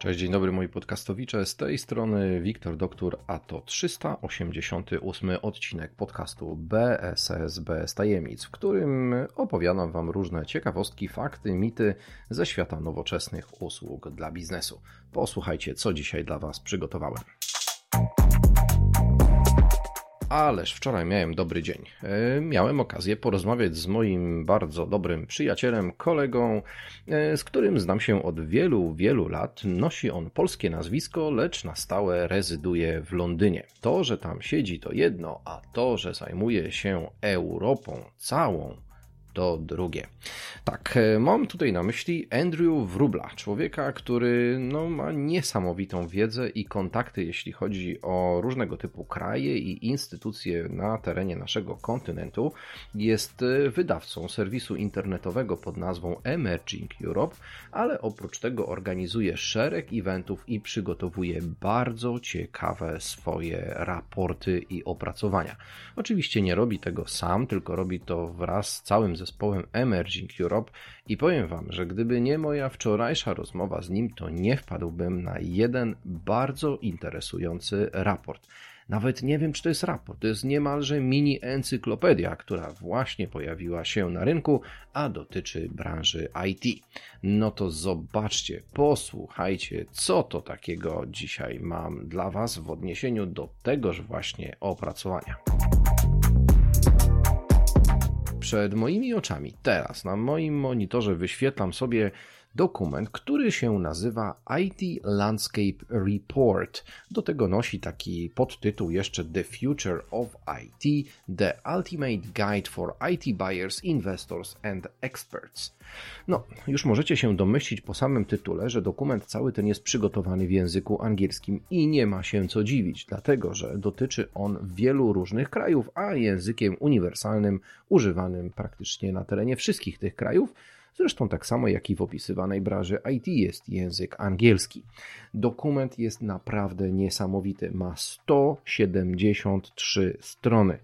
Cześć, dzień dobry moi podcastowicze, z tej strony Wiktor Doktor, a to 388 odcinek podcastu BSS bez tajemnic, w którym opowiadam Wam różne ciekawostki, fakty, mity ze świata nowoczesnych usług dla biznesu. Posłuchajcie, co dzisiaj dla Was przygotowałem. Ależ wczoraj miałem dobry dzień. Miałem okazję porozmawiać z moim bardzo dobrym przyjacielem, kolegą, z którym znam się od wielu lat. Nosi on polskie nazwisko, lecz na stałe rezyduje w Londynie. To, że tam siedzi, to jedno, a to, że zajmuje się Europą całą, to drugie. Tak, mam tutaj na myśli Andrew Wróbla, człowieka, który ma niesamowitą wiedzę i kontakty, jeśli chodzi o różnego typu kraje i instytucje na terenie naszego kontynentu. Jest wydawcą serwisu internetowego pod nazwą Emerging Europe, ale oprócz tego organizuje szereg eventów i przygotowuje bardzo ciekawe swoje raporty i opracowania. Oczywiście nie robi tego sam, tylko robi to wraz z całym zespołem Emerging Europe i powiem Wam, że gdyby nie moja wczorajsza rozmowa z nim, to nie wpadłbym na jeden bardzo interesujący raport. Nawet nie wiem, czy to jest raport, to jest niemalże mini encyklopedia, która właśnie pojawiła się na rynku, a dotyczy branży IT. No to zobaczcie, posłuchajcie, co to takiego dzisiaj mam dla Was w odniesieniu do tegoż właśnie opracowania. Przed moimi oczami teraz na moim monitorze wyświetlam sobie dokument, który się nazywa IT Landscape Report. Do tego nosi taki podtytuł jeszcze The Future of IT, The Ultimate Guide for IT Buyers, Investors and Experts. Już możecie się domyślić po samym tytule, że dokument cały ten jest przygotowany w języku angielskim i nie ma się co dziwić, dlatego że dotyczy on wielu różnych krajów, a językiem uniwersalnym używanym praktycznie na terenie wszystkich tych krajów. Zresztą tak samo jak i w opisywanej branży IT jest język angielski. Dokument jest naprawdę niesamowity. Ma 173 strony.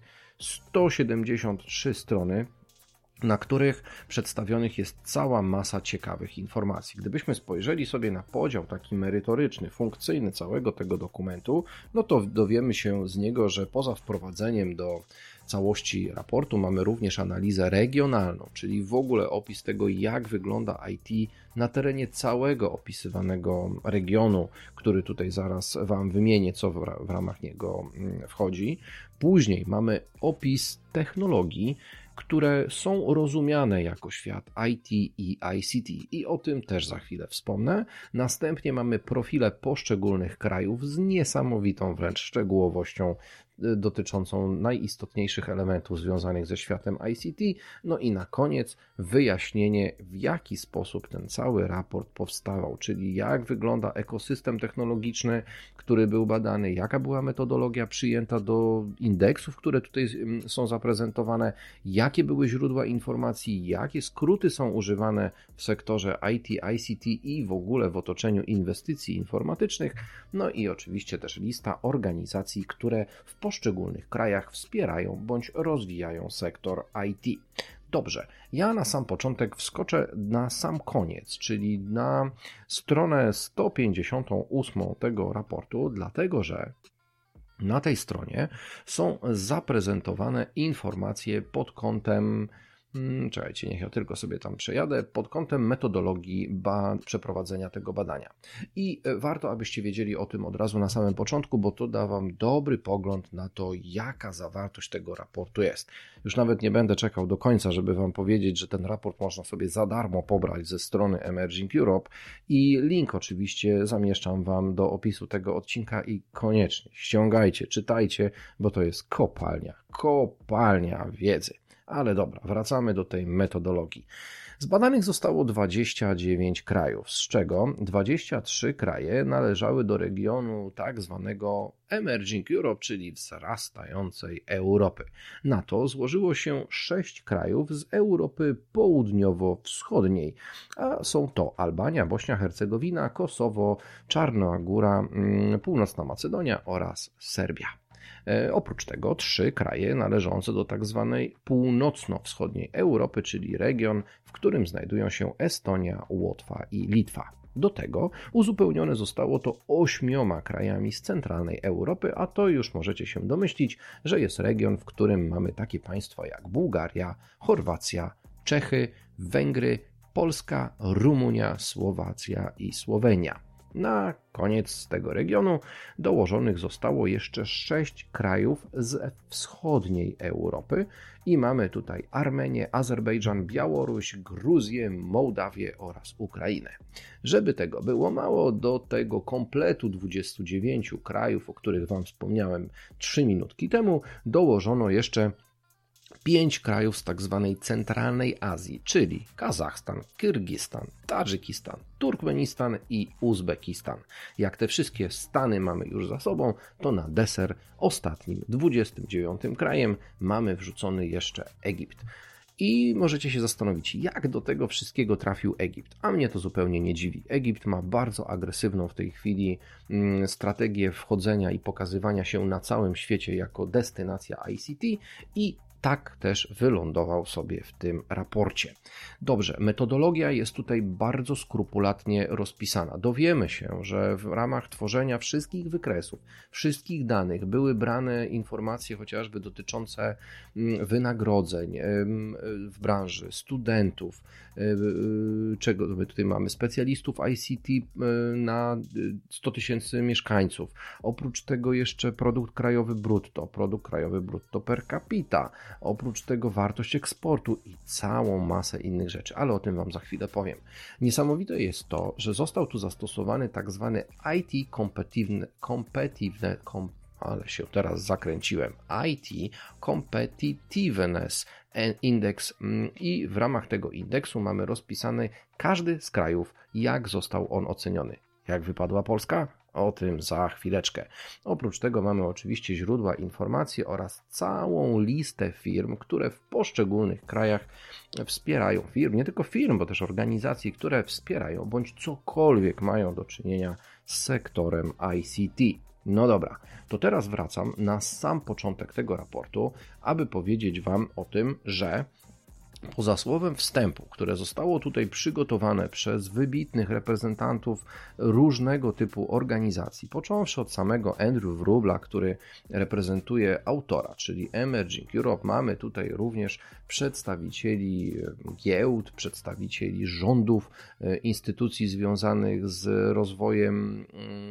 173 strony, na których przedstawionych jest cała masa ciekawych informacji. Gdybyśmy spojrzeli sobie na podział taki merytoryczny, funkcyjny całego tego dokumentu, to dowiemy się z niego, że poza wprowadzeniem do całości raportu mamy również analizę regionalną, czyli w ogóle opis tego, jak wygląda IT na terenie całego opisywanego regionu, który tutaj zaraz Wam wymienię, co w ramach niego wchodzi. Później mamy opis technologii, które są rozumiane jako świat IT i ICT i o tym też za chwilę wspomnę. Następnie mamy profile poszczególnych krajów z niesamowitą wręcz szczegółowością dotyczącą najistotniejszych elementów związanych ze światem ICT. I na koniec wyjaśnienie, w jaki sposób ten cały raport powstawał, czyli jak wygląda ekosystem technologiczny, który był badany, jaka była metodologia przyjęta do indeksów, które tutaj są zaprezentowane, jakie były źródła informacji, jakie skróty są używane w sektorze IT, ICT i w ogóle w otoczeniu inwestycji informatycznych, i oczywiście też lista organizacji, które w poszczególnych krajach wspierają bądź rozwijają sektor IT. Dobrze, ja na sam początek wskoczę na sam koniec, czyli na stronę 158 tego raportu, dlatego że na tej stronie są zaprezentowane informacje pod kątem, czekajcie, niech ja tylko sobie tam przejadę, pod kątem metodologii przeprowadzenia tego badania. I warto, abyście wiedzieli o tym od razu na samym początku, bo to da Wam dobry pogląd na to, jaka zawartość tego raportu jest. Już nawet nie będę czekał do końca, żeby Wam powiedzieć, że ten raport można sobie za darmo pobrać ze strony Emerging Europe i link oczywiście zamieszczam Wam do opisu tego odcinka i koniecznie ściągajcie, czytajcie, bo to jest kopalnia wiedzy. Ale dobra, wracamy do tej metodologii. Zbadanych zostało 29 krajów, z czego 23 kraje należały do regionu tak zwanego Emerging Europe, czyli wzrastającej Europy. Na to złożyło się 6 krajów z Europy Południowo-Wschodniej, a są to Albania, Bośnia-Hercegowina, Kosowo, Czarna Góra, Północna Macedonia oraz Serbia. Oprócz tego 3 kraje należące do tak zwanej północno-wschodniej Europy, czyli region, w którym znajdują się Estonia, Łotwa i Litwa. Do tego uzupełnione zostało to 8 krajami z centralnej Europy, a to już możecie się domyślić, że jest region, w którym mamy takie państwa jak Bułgaria, Chorwacja, Czechy, Węgry, Polska, Rumunia, Słowacja i Słowenia. Na koniec tego regionu dołożonych zostało jeszcze 6 krajów z wschodniej Europy i mamy tutaj Armenię, Azerbejdżan, Białoruś, Gruzję, Mołdawię oraz Ukrainę. Żeby tego było mało, do tego kompletu 29 krajów, o których Wam wspomniałem 3 minutki temu, dołożono jeszcze 5 krajów z tak zwanej centralnej Azji, czyli Kazachstan, Kirgistan, Tadżykistan, Turkmenistan i Uzbekistan. Jak te wszystkie stany mamy już za sobą, to na deser ostatnim, 29 krajem mamy wrzucony jeszcze Egipt. I możecie się zastanowić, jak do tego wszystkiego trafił Egipt. A mnie to zupełnie nie dziwi. Egipt ma bardzo agresywną w tej chwili strategię wchodzenia i pokazywania się na całym świecie jako destynacja ICT i tak też wylądował sobie w tym raporcie. Dobrze, metodologia jest tutaj bardzo skrupulatnie rozpisana. Dowiemy się, że w ramach tworzenia wszystkich wykresów, wszystkich danych były brane informacje chociażby dotyczące wynagrodzeń w branży, studentów, czego my tutaj mamy, specjalistów ICT na 100 000 mieszkańców. Oprócz tego jeszcze produkt krajowy brutto per capita, oprócz tego wartość eksportu i całą masę innych rzeczy, ale o tym Wam za chwilę powiem. Niesamowite jest to, że został tu zastosowany tak zwany IT Competitiveness Index i w ramach tego indeksu mamy rozpisany każdy z krajów, jak został on oceniony. Jak wypadła Polska? O tym za chwileczkę. Oprócz tego mamy oczywiście źródła informacji oraz całą listę firm, które w poszczególnych krajach wspierają firm, nie tylko firm, bo też organizacji, które wspierają bądź cokolwiek mają do czynienia z sektorem ICT. No dobra, to teraz wracam na sam początek tego raportu, aby powiedzieć Wam o tym, że poza słowem wstępu, które zostało tutaj przygotowane przez wybitnych reprezentantów różnego typu organizacji, począwszy od samego Andrew Wróbla, który reprezentuje autora, czyli Emerging Europe, mamy tutaj również przedstawicieli giełd, przedstawicieli rządów, instytucji związanych z rozwojem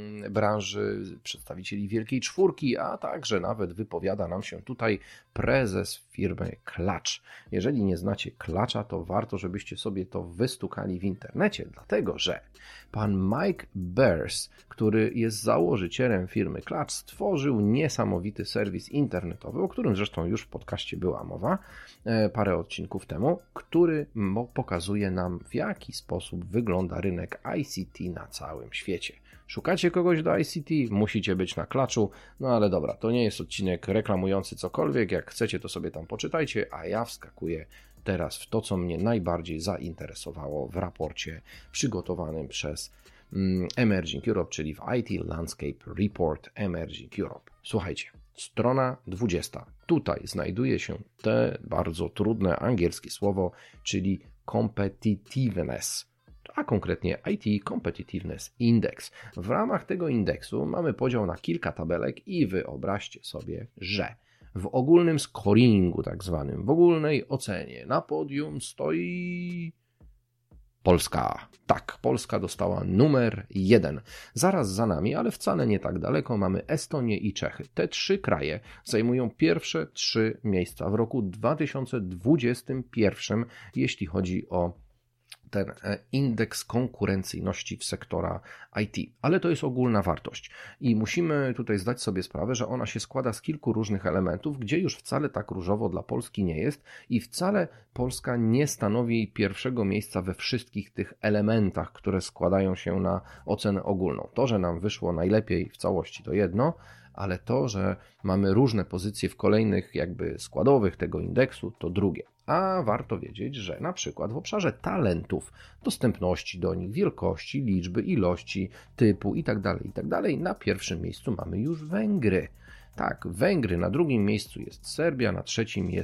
branży, przedstawicieli Wielkiej Czwórki, a także nawet wypowiada nam się tutaj prezes firmy Klacz. Jeżeli nie znacie Klacza, to warto, żebyście sobie to wystukali w internecie, dlatego że pan Mike Beers, który jest założycielem firmy Klacz, stworzył niesamowity serwis internetowy, o którym zresztą już w podcaście była mowa parę odcinków temu, który pokazuje nam, w jaki sposób wygląda rynek ICT na całym świecie. Szukacie kogoś do ICT? Musicie być na Klaczu, no ale dobra, to nie jest odcinek reklamujący cokolwiek, jak chcecie to sobie tam poczytajcie, a ja wskakuję teraz w to, co mnie najbardziej zainteresowało w raporcie przygotowanym przez Emerging Europe, czyli w IT Landscape Report Emerging Europe. Słuchajcie, strona 20. Tutaj znajduje się te bardzo trudne angielskie słowo, czyli competitiveness, a konkretnie IT Competitiveness Index. W ramach tego indeksu mamy podział na kilka tabelek i wyobraźcie sobie, że w ogólnym scoringu, tak zwanym, w ogólnej ocenie na podium stoi Polska. Tak, Polska dostała numer 1. Zaraz za nami, ale wcale nie tak daleko, mamy Estonię i Czechy. Te 3 kraje zajmują pierwsze 3 miejsca w roku 2021, jeśli chodzi o ten indeks konkurencyjności w sektora IT. Ale to jest ogólna wartość i musimy tutaj zdać sobie sprawę, że ona się składa z kilku różnych elementów, gdzie już wcale tak różowo dla Polski nie jest i wcale Polska nie stanowi pierwszego miejsca we wszystkich tych elementach, które składają się na ocenę ogólną. To, że nam wyszło najlepiej w całości, to jedno, ale to, że mamy różne pozycje w kolejnych jakby składowych tego indeksu, to drugie. A warto wiedzieć, że na przykład w obszarze talentów, dostępności do nich, wielkości, liczby, ilości, typu itd. na pierwszym miejscu mamy już Węgry. Tak, Węgry, na drugim miejscu jest Serbia, na trzecim jest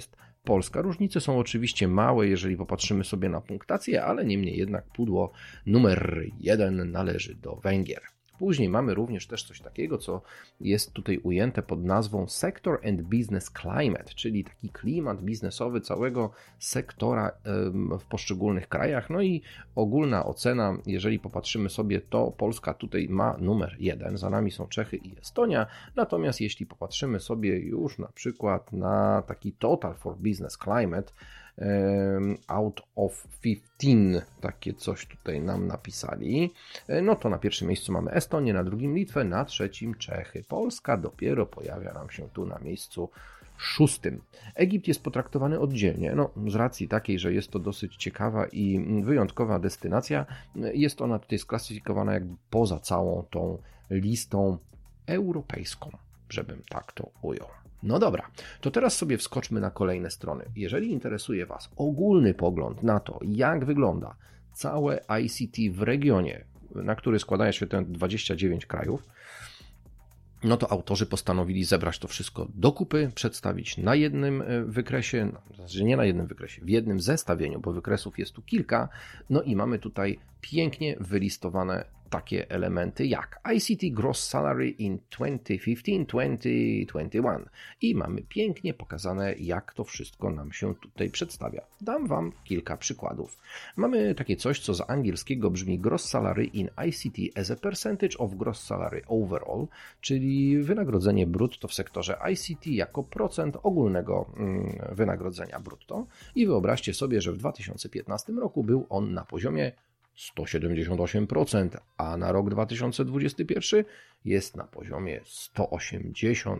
Polska. Różnice są oczywiście małe, jeżeli popatrzymy sobie na punktację, ale niemniej jednak pudło numer 1 należy do Węgier. Później mamy również też coś takiego, co jest tutaj ujęte pod nazwą Sector and Business Climate, czyli taki klimat biznesowy całego sektora w poszczególnych krajach. No i ogólna ocena, jeżeli popatrzymy sobie, to Polska tutaj ma numer 1, za nami są Czechy i Estonia, natomiast jeśli popatrzymy sobie już na przykład na taki Total for Business Climate, out of 15, takie coś tutaj nam napisali, no to na pierwszym miejscu mamy Estonię, na drugim Litwę, na trzecim Czechy. Polska dopiero pojawia nam się tu na miejscu 6. Egipt jest potraktowany oddzielnie, no z racji takiej, że jest to dosyć ciekawa i wyjątkowa destynacja, jest ona tutaj sklasyfikowana jakby poza całą tą listą europejską, żebym tak to ujął. No dobra, to teraz sobie wskoczmy na kolejne strony. Jeżeli interesuje Was ogólny pogląd na to, jak wygląda całe ICT w regionie, na który składają się te 29 krajów, no to autorzy postanowili zebrać to wszystko do kupy, przedstawić na jednym wykresie, znaczy nie na jednym wykresie, w jednym zestawieniu, bo wykresów jest tu kilka, no i mamy tutaj pięknie wylistowane takie elementy jak ICT Gross Salary in 2015-2021 i mamy pięknie pokazane, jak to wszystko nam się tutaj przedstawia. Dam Wam kilka przykładów. Mamy takie coś, co z angielskiego brzmi Gross Salary in ICT as a percentage of Gross Salary overall, czyli wynagrodzenie brutto w sektorze ICT jako procent ogólnego wynagrodzenia brutto i wyobraźcie sobie, że w 2015 roku był on na poziomie 178%, a na rok 2021 jest na poziomie 181%.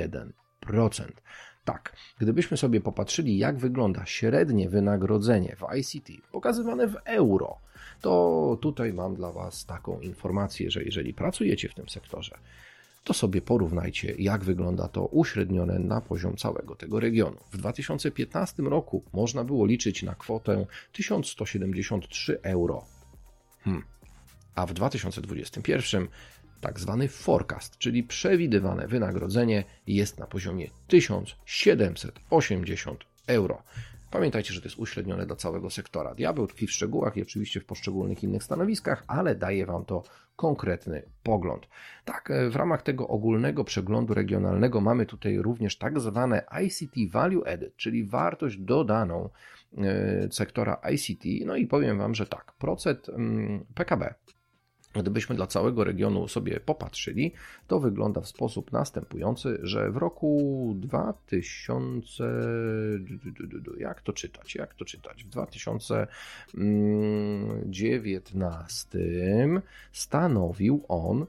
Tak, gdybyśmy sobie popatrzyli, jak wygląda średnie wynagrodzenie w ICT pokazywane w euro, to tutaj mam dla Was taką informację, że jeżeli pracujecie w tym sektorze, to sobie porównajcie, jak wygląda to uśrednione na poziom całego tego regionu. W 2015 roku można było liczyć na kwotę 1173 euro. A w 2021 tak zwany forecast, czyli przewidywane wynagrodzenie jest na poziomie 1780 euro. Pamiętajcie, że to jest uśrednione dla całego sektora. Diabeł tkwi w szczegółach i oczywiście w poszczególnych innych stanowiskach, ale daje Wam to konkretny pogląd. Tak, w ramach tego ogólnego przeglądu regionalnego mamy tutaj również tak zwane ICT Value Added, czyli wartość dodaną sektora ICT. No i powiem Wam, że tak, procent PKB, gdybyśmy dla całego regionu sobie popatrzyli, to wygląda w sposób następujący, że w roku jak to czytać? W 2019 stanowił on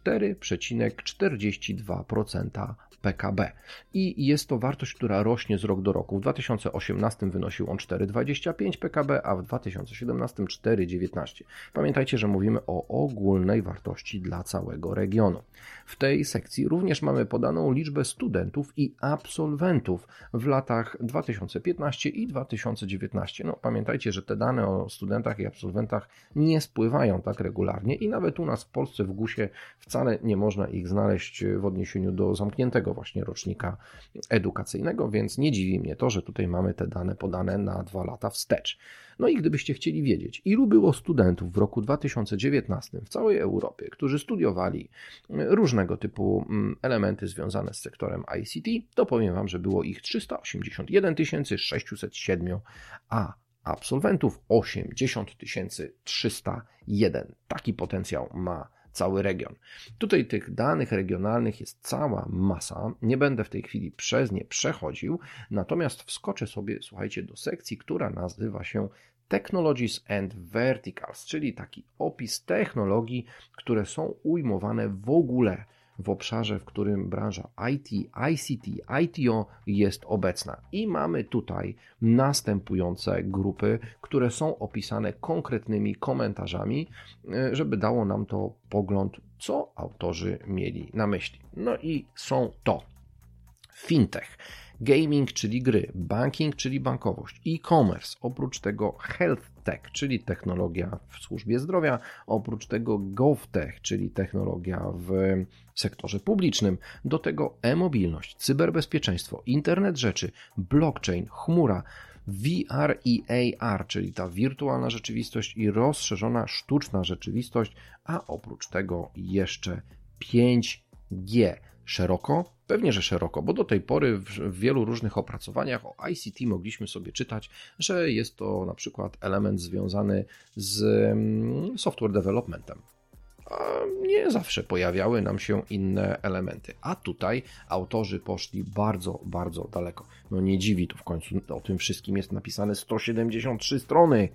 4,42% PKB. I jest to wartość, która rośnie z rok do roku. W 2018 wynosił on 4,25 PKB, a w 2017 4,19. Pamiętajcie, że mówimy o ogólnej wartości dla całego regionu. W tej sekcji również mamy podaną liczbę studentów i absolwentów w latach 2015 i 2019. No, pamiętajcie, że te dane o studentach i absolwentach nie spływają tak regularnie i nawet u nas w Polsce w GUS-ie wcale nie można ich znaleźć w odniesieniu do zamkniętego właśnie rocznika edukacyjnego, więc nie dziwi mnie to, że tutaj mamy te dane podane na 2 lata wstecz. No i gdybyście chcieli wiedzieć, ilu było studentów w roku 2019 w całej Europie, którzy studiowali różnego typu elementy związane z sektorem ICT, to powiem Wam, że było ich 381 607, a absolwentów 80 301. Taki potencjał ma cały region. Tutaj tych danych regionalnych jest cała masa. Nie będę w tej chwili przez nie przechodził, natomiast wskoczę sobie, słuchajcie, do sekcji, która nazywa się Technologies and Verticals, czyli taki opis technologii, które są ujmowane w ogóle w obszarze, w którym branża IT, ICT, ITO jest obecna. I mamy tutaj następujące grupy, które są opisane konkretnymi komentarzami, żeby dało nam to pogląd, co autorzy mieli na myśli. No i są to fintech, gaming, czyli gry, banking, czyli bankowość, e-commerce, oprócz tego health tech, czyli technologia w służbie zdrowia, oprócz tego GovTech, czyli technologia w sektorze publicznym, do tego e-mobilność, cyberbezpieczeństwo, internet rzeczy, blockchain, chmura, VR i AR, czyli ta wirtualna rzeczywistość i rozszerzona sztuczna rzeczywistość, a oprócz tego jeszcze 5G. Szeroko? Pewnie, że szeroko, bo do tej pory w wielu różnych opracowaniach o ICT mogliśmy sobie czytać, że jest to na przykład element związany z software developmentem. A nie zawsze pojawiały nam się inne elementy. A tutaj autorzy poszli bardzo, bardzo daleko. No nie dziwi, tu w końcu o tym wszystkim jest napisane 173 strony.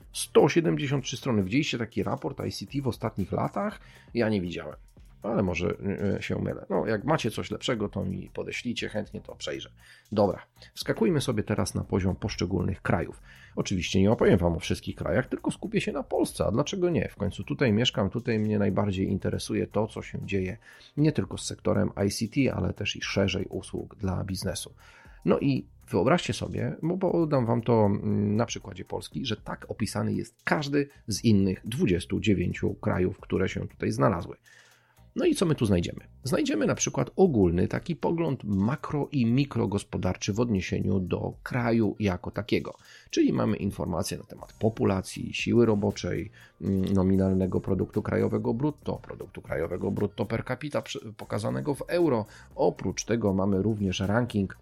173 strony. Widzieliście taki raport ICT w ostatnich latach? Ja nie widziałem. Ale może się mylę. No, jak macie coś lepszego, to mi podeślijcie, chętnie to przejrzę. Dobra, wskakujmy sobie teraz na poziom poszczególnych krajów. Oczywiście nie opowiem Wam o wszystkich krajach, tylko skupię się na Polsce, a dlaczego nie? W końcu tutaj mieszkam, tutaj mnie najbardziej interesuje to, co się dzieje nie tylko z sektorem ICT, ale też i szerzej usług dla biznesu. No i wyobraźcie sobie, bo podam Wam to na przykładzie Polski, że tak opisany jest każdy z innych 29 krajów, które się tutaj znalazły. No i co my tu znajdziemy? Znajdziemy na przykład ogólny taki pogląd makro- i mikrogospodarczy w odniesieniu do kraju jako takiego. Czyli mamy informacje na temat populacji, siły roboczej, nominalnego produktu krajowego brutto per capita pokazanego w euro. Oprócz tego mamy również ranking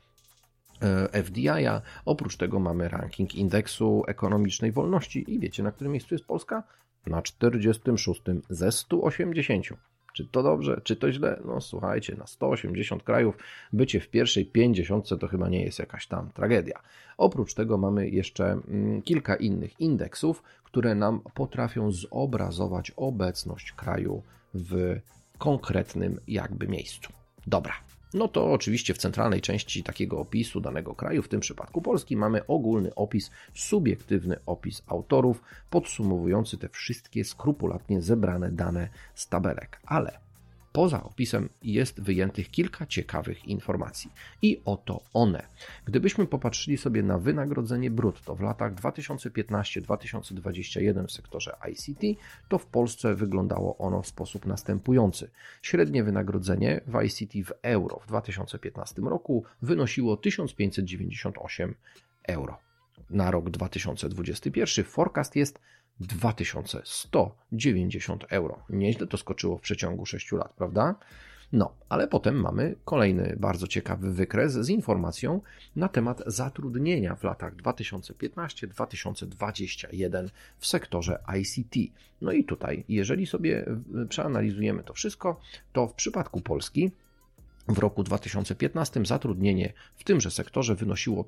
FDI-a, oprócz tego mamy ranking indeksu ekonomicznej wolności i wiecie, na którym miejscu jest Polska? Na 46 ze 180. Czy to dobrze, czy to źle? No słuchajcie, na 180 krajów bycie w pierwszej 50 to chyba nie jest jakaś tam tragedia. Oprócz tego mamy jeszcze kilka innych indeksów, które nam potrafią zobrazować obecność kraju w konkretnym jakby miejscu. Dobra. No to oczywiście w centralnej części takiego opisu danego kraju, w tym przypadku Polski, mamy ogólny opis, subiektywny opis autorów, podsumowujący te wszystkie skrupulatnie zebrane dane z tabelek. Ale poza opisem jest wyjętych kilka ciekawych informacji. I oto one. Gdybyśmy popatrzyli sobie na wynagrodzenie brutto w latach 2015-2021 w sektorze ICT, to w Polsce wyglądało ono w sposób następujący. Średnie wynagrodzenie w ICT w euro w 2015 roku wynosiło 1598 euro. Na rok 2021 forecast jest 2190 euro. Nieźle to skoczyło w przeciągu 6 lat, prawda? No, ale potem mamy kolejny bardzo ciekawy wykres z informacją na temat zatrudnienia w latach 2015-2021 w sektorze ICT. No i tutaj, jeżeli sobie przeanalizujemy to wszystko, to w przypadku Polski w roku 2015 zatrudnienie w tymże sektorze wynosiło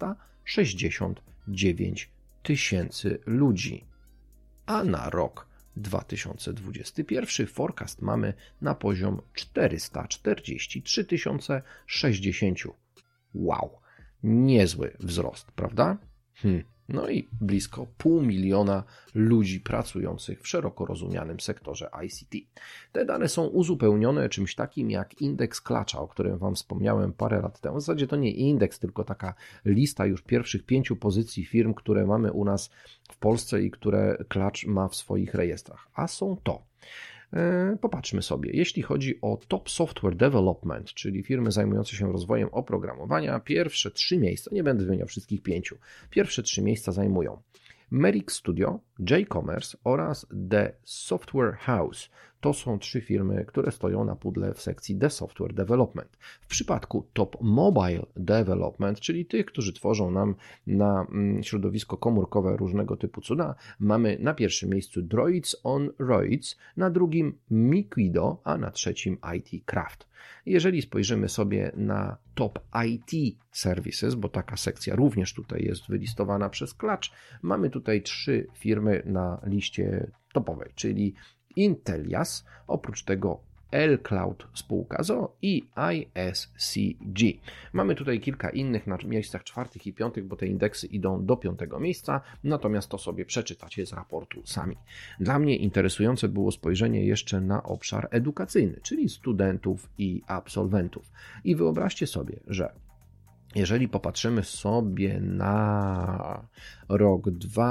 369 tysięcy ludzi. A na rok 2021 forecast mamy na poziom 443 060. Wow, niezły wzrost, prawda? No i blisko 500 000 ludzi pracujących w szeroko rozumianym sektorze ICT. Te dane są uzupełnione czymś takim jak indeks Clutcha, o którym Wam wspomniałem parę lat temu. W zasadzie to nie indeks, tylko taka lista już pierwszych 5 pozycji firm, które mamy u nas w Polsce i które Clutch ma w swoich rejestrach. A są to. Popatrzmy sobie. Jeśli chodzi o Top Software Development, czyli firmy zajmujące się rozwojem oprogramowania, pierwsze 3 miejsca, nie będę wymieniał wszystkich 5, pierwsze 3 miejsca zajmują Merrick Studio, J-Commerce oraz The Software House. To są 3 firmy, które stoją na pudle w sekcji The Software Development. W przypadku Top Mobile Development, czyli tych, którzy tworzą nam na środowisko komórkowe różnego typu cuda, mamy na pierwszym miejscu Droids on Roids, na drugim Miquido, a na trzecim IT Craft. Jeżeli spojrzymy sobie na Top IT Services, bo taka sekcja również tutaj jest wylistowana przez Clutch, mamy tutaj 3 firmy na liście topowej, czyli Intelias, oprócz tego L-Cloud spółka ZOO i ISCG. Mamy tutaj kilka innych na miejscach 4. i 5, bo te indeksy idą do 5. miejsca, natomiast to sobie przeczytacie z raportu sami. Dla mnie interesujące było spojrzenie jeszcze na obszar edukacyjny, czyli studentów i absolwentów. I wyobraźcie sobie, że Jeżeli popatrzymy sobie na rok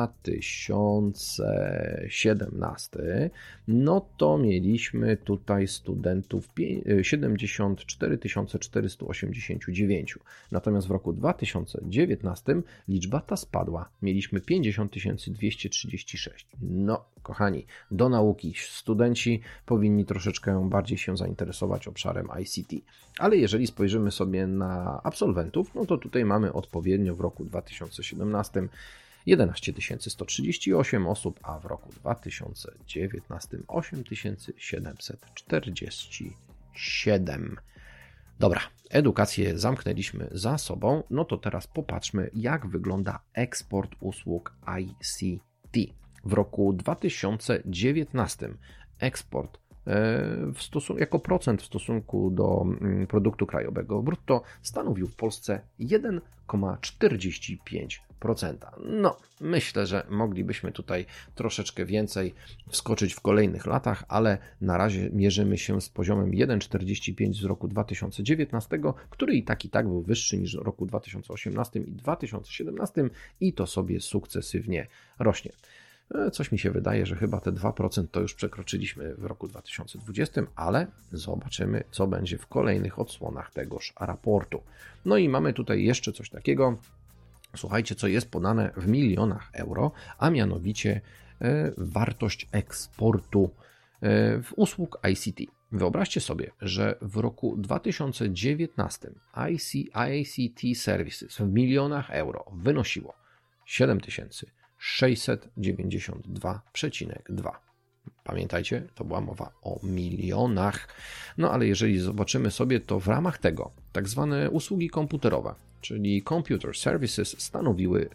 2017, no to mieliśmy tutaj studentów 74 489. Natomiast w roku 2019 liczba ta spadła. Mieliśmy 50 236. No, kochani, do nauki studenci powinni troszeczkę bardziej się zainteresować obszarem ICT. Ale jeżeli spojrzymy sobie na absolwentów, no to tutaj mamy odpowiednio w roku 2017 11 138 osób, a w roku 2019 8747. Dobra, edukację zamknęliśmy za sobą, no to teraz popatrzmy, jak wygląda eksport usług ICT. W roku 2019 eksport jako procent w stosunku do produktu krajowego brutto stanowił w Polsce 1,45%. No, myślę, że moglibyśmy tutaj troszeczkę więcej wskoczyć w kolejnych latach, ale na razie mierzymy się z poziomem 1,45 z roku 2019, który i tak był wyższy niż w roku 2018 i 2017 i to sobie sukcesywnie rośnie. Coś mi się wydaje, że chyba te 2% to już przekroczyliśmy w roku 2020, ale zobaczymy, co będzie w kolejnych odsłonach tegoż raportu. No i mamy tutaj jeszcze coś takiego, słuchajcie, co jest podane w milionach euro, a mianowicie wartość eksportu w usług ICT. Wyobraźcie sobie, że w roku 2019 ICT Services w milionach euro wynosiło 7692,2. Pamiętajcie, to była mowa o milionach. No ale jeżeli zobaczymy sobie, to w ramach tego tak zwane usługi komputerowe, czyli Computer Services, stanowiły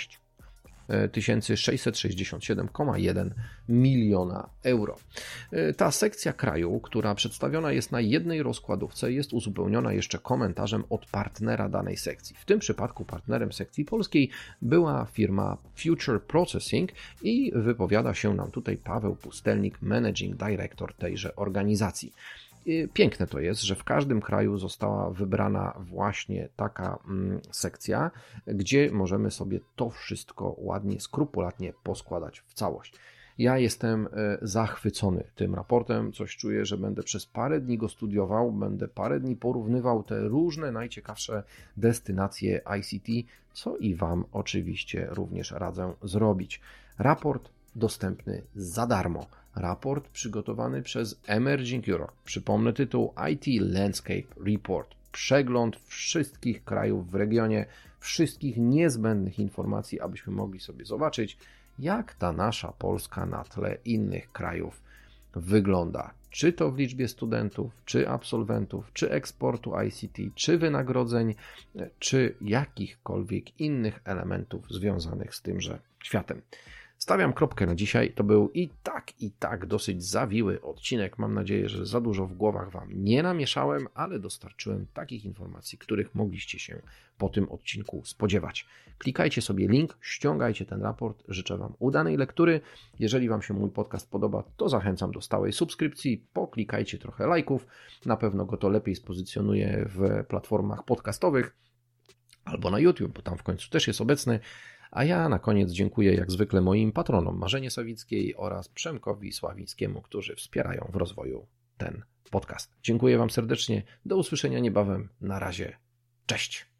6667,1 miliona euro. Ta sekcja kraju, która przedstawiona jest na jednej rozkładówce, jest uzupełniona jeszcze komentarzem od partnera danej sekcji. W tym przypadku partnerem sekcji polskiej była firma Future Processing i wypowiada się nam tutaj Paweł Pustelnik, Managing Director tejże organizacji. Piękne to jest, że w każdym kraju została wybrana właśnie taka sekcja, gdzie możemy sobie to wszystko ładnie, skrupulatnie poskładać w całość. Ja jestem zachwycony tym raportem, coś czuję, że będę przez parę dni go studiował, będę parę dni porównywał te różne najciekawsze destynacje ICT, co i Wam oczywiście również radzę zrobić. Raport dostępny za darmo. Raport przygotowany przez Emerging Europe. Przypomnę tytuł IT Landscape Report. Przegląd wszystkich krajów w regionie, wszystkich niezbędnych informacji, abyśmy mogli sobie zobaczyć, jak ta nasza Polska na tle innych krajów wygląda. Czy to w liczbie studentów, czy absolwentów, czy eksportu ICT, czy wynagrodzeń, czy jakichkolwiek innych elementów związanych z tymże światem. Stawiam kropkę na dzisiaj. To był i tak dosyć zawiły odcinek. Mam nadzieję, że za dużo w głowach Wam nie namieszałem, ale dostarczyłem takich informacji, których mogliście się po tym odcinku spodziewać. Klikajcie sobie link, ściągajcie ten raport. Życzę Wam udanej lektury. Jeżeli Wam się mój podcast podoba, to zachęcam do stałej subskrypcji. Poklikajcie trochę lajków. Na pewno go to lepiej spozycjonuje w platformach podcastowych albo na YouTube, bo tam w końcu też jest obecny. A ja na koniec dziękuję jak zwykle moim patronom Marzenie Sawickiej oraz Przemkowi Sławińskiemu, którzy wspierają w rozwoju ten podcast. Dziękuję Wam serdecznie. Do usłyszenia niebawem. Na razie. Cześć.